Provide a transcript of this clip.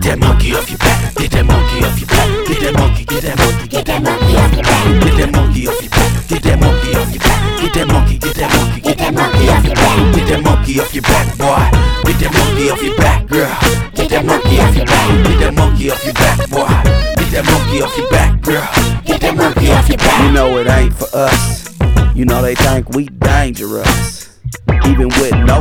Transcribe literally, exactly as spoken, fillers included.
that monkey off your back. Get that monkey off your back. Get that monkey, get that monkey, get that monkey off your back. Get that monkey off your back. Get that monkey off your back. Get that monkey, get that monkey, get that monkey off your back. Get that monkey off your back, boy. Get that monkey off your back, girl. Get that monkey off your back. Get that monkey off your back, boy. Get that monkey off your back, girl. Get that monkey off your back. You know it ain't for us. You know they think we dangerous. Even with no